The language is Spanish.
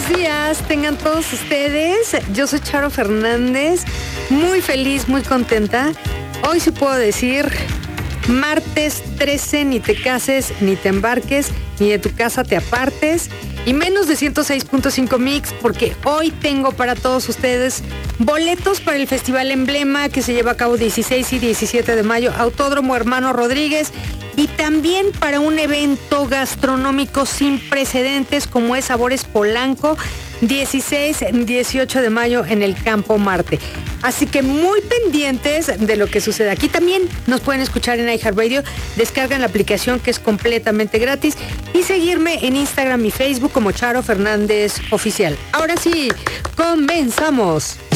días tengan todos ustedes. Yo soy Charo Fernández, muy feliz, muy contenta. Hoy sí puedo decir, martes 13, ni te cases, ni te embarques, ni de tu casa te apartes, y menos de 106.5 Mix, porque hoy tengo para todos ustedes boletos para el Festival Emblema que se lleva a cabo 16 y 17 de mayo, Autódromo Hermano Rodríguez, y también para un evento gastronómico sin precedentes como es Sabores Polanco, 16-18 de mayo en el Campo Marte. Así que muy pendientes de lo que sucede aquí. También nos pueden escuchar en iHeartRadio, descargan la aplicación que es completamente gratis y seguirme en Instagram y Facebook como Charo Fernández Oficial. Ahora sí, comenzamos.